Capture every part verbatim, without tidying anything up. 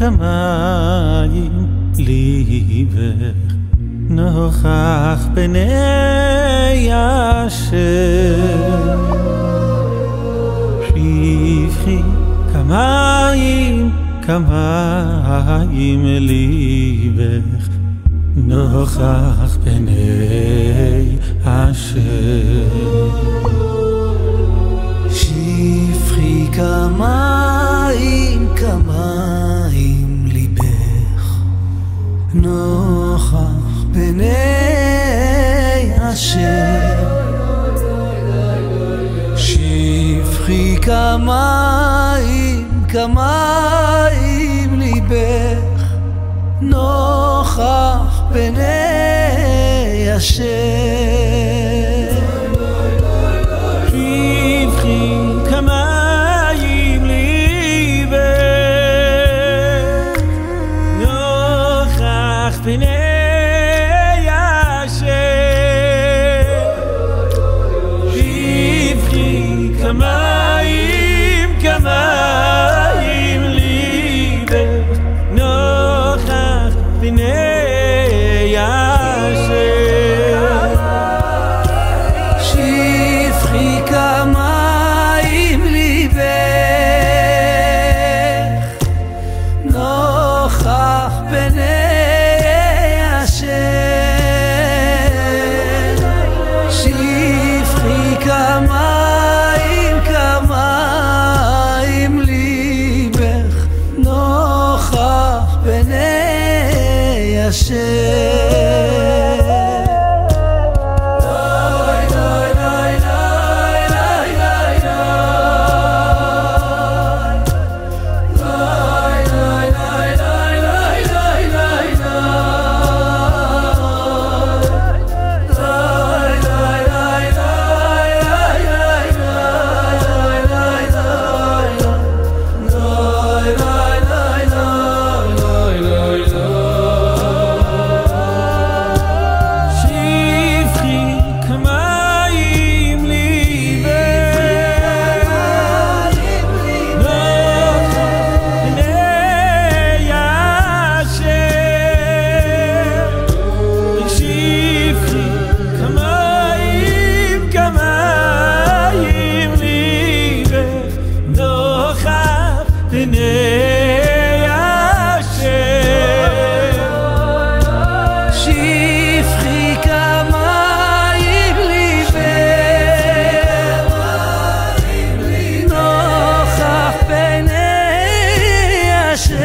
כמים ליבך נוכח פני השם שפכי כמים כמים ליבך נוכח פני השם שפכי כמים כמים ליבך נוכח פני השם שפכי כמים כמים ליבך נוכח פני השם שפכי כמים ליבך נוכח פני השם שפכי כמים כמים ליבך נוכח פני השם שפכי כמים ליבך נוכח פני השם שפכי כמים כמים ליבך נוכח פני השם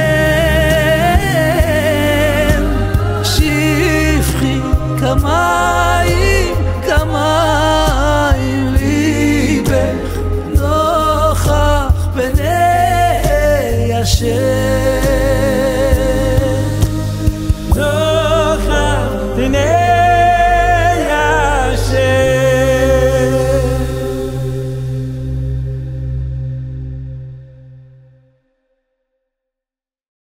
Come on.